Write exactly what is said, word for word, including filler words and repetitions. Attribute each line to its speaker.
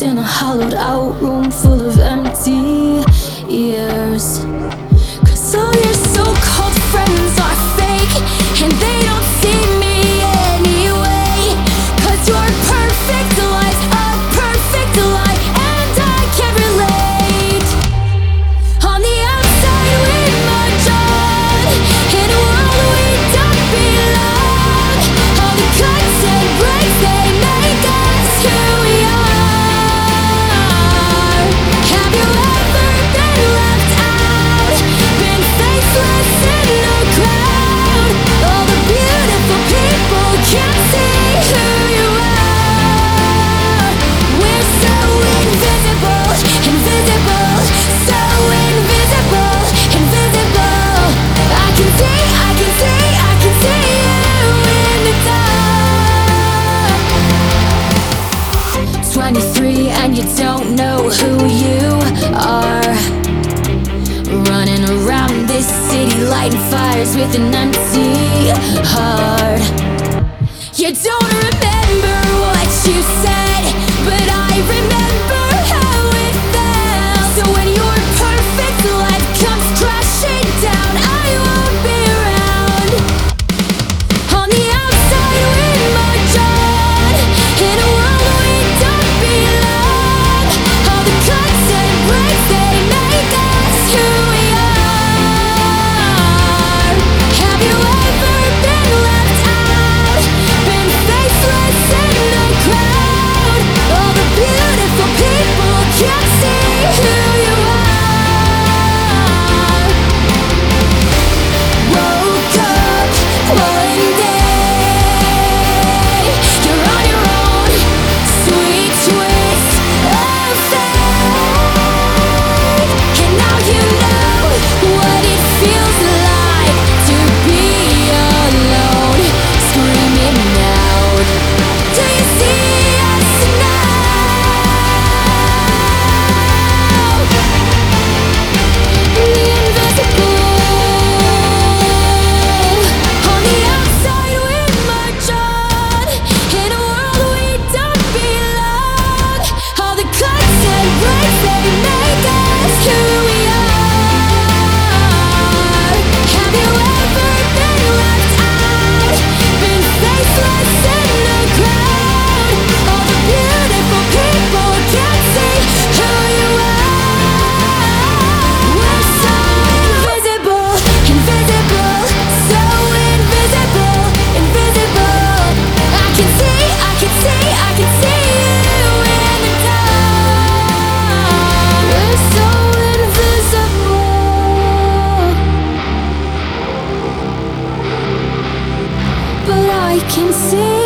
Speaker 1: in a hollowed out room full of empty ears. Cause all your so-called friends are fake, and they don't see me anyway. Cause you're perfect life, a perfect life, and I can't relate. On the outside we march on, in a world we don't belong. All the cuts and breaks, they make us who we are. Have you ever been left out, been faceless in a crowd? All the beautiful people can't see who you are. We're so invisible, invisible, so invisible, invisible. I can see, I can see, I can see you in the dark. twenty-three and you don't know who you are, running around this city lighting fires with an empty heart. You don't remember what you said, but I remember how it felt. So when your perfect life comes crashing down, I won't be around. On the outside we march on, in a world we don't belong. All the cuts and breaks, they make us who we are. Have you ever been left out, been faceless in the crowd? All the beautiful people can't see who you are. Woke up one day, you're on your own, sweet twist of fate. And now you know what it feels like to be alone, screaming out. Do you see us now? The invisible. On the outside we march on, in a world we don't belong. All the cuts and breaks, they make us who we are. Have you ever been left out, been faceless in the crowd? All the beautiful people can't see who you are. We're so invisible, invisible, so invisible, invisible. I can see, I can see, I can see you in the dark. We're so invisible, but I can see